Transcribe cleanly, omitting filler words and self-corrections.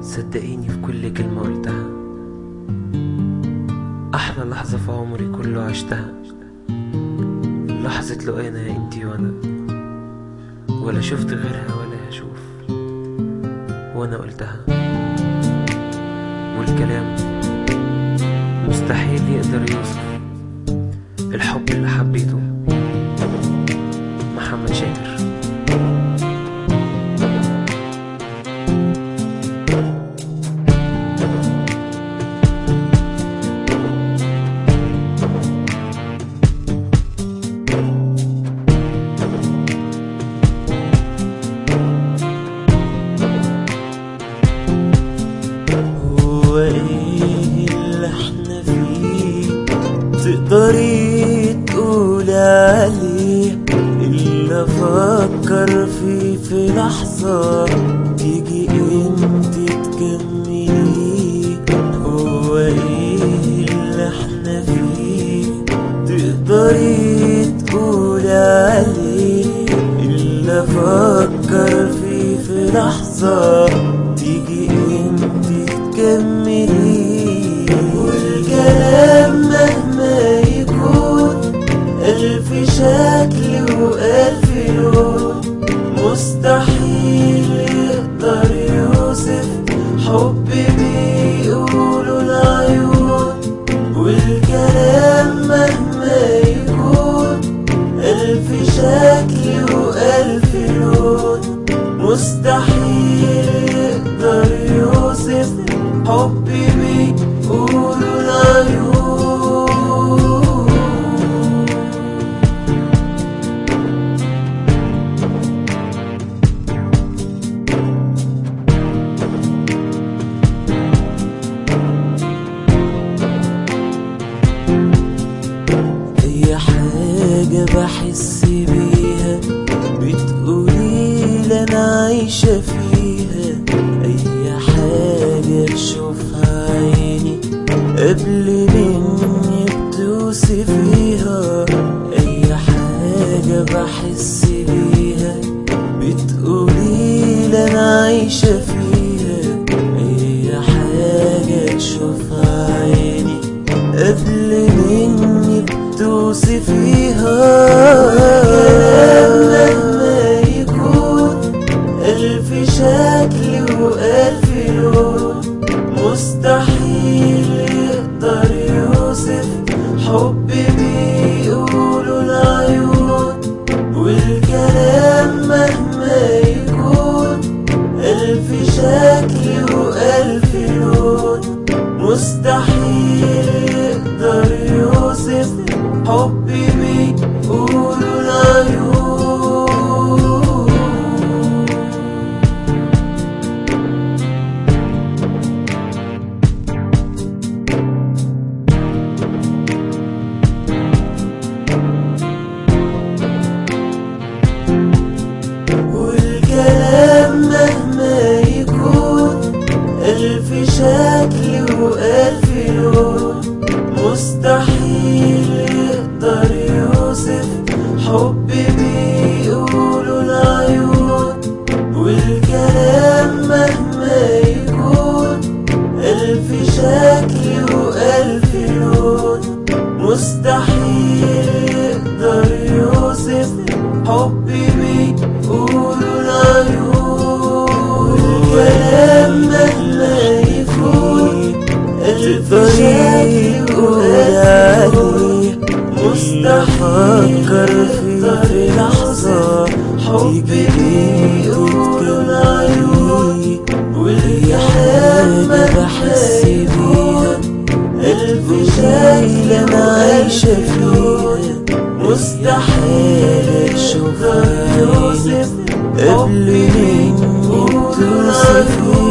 صدقيني في كل كلمة قلتها، أحلى لحظة في عمري كله عشتها. لحظة لقينا يا انتي وانا، ولا شفت غيرها ولا هشوف، وانا قلتها. والكلام مستحيل يقدر يوصف الحب اللي حبيته. محمد شاكر. هو ايه اللي احنا فيه تقدري تقولي عليه؟ اللي افكر فيه في لحظة تيجي انت تكمليه. هو ايه اللي احنا فيه تقدري تقولي عليه؟ اللي افكر فيه في لحظة تيجي انت تكمليه. والكلام مهما يكون ألف شكل وألف لون، مستحيل يقدر يوصف حب بيقولوا العيون. والكلام مهما يكون ألف شكل وألف لون، مستحيل يقدر يوصف حب بيقولوا العيون. أي حاجة بحس بيها بتقولي أنا عايشة فيها. أي حاجة أشوفها عيني قبل مني بتوصفيها. أي حاجة بحس بيها بتقولي أنا عايشة فيها. أي حاجة أشوفها عيني قبل مني بتوصفيها. مهما يكون ألف شكل وألف لون، مستحيل يقدر يوصف حب بيقولوا العيون. والكلام مهما يكون ألف شكل وألف لون، مستحيل يقدر يوصف حب بيقولوا العيون. والكلام مهما يكون ألف شكل وألف لون، مستحيل يقدر يوصف حب بيقولوا العيون. والكلام مهما يكون ألف شكل وألف لون، مستحيل يقدر يوصف حب بيقولوا العيون. والكلام مهما يكون ألف شكل وألف لون، مستحيل يقدر لحظة حب بيقولوا العيون. والكلام بحس بيها ألف شكل أنا عايشة فيها. مستحيل أشوفها قبل مني بتوصفيها.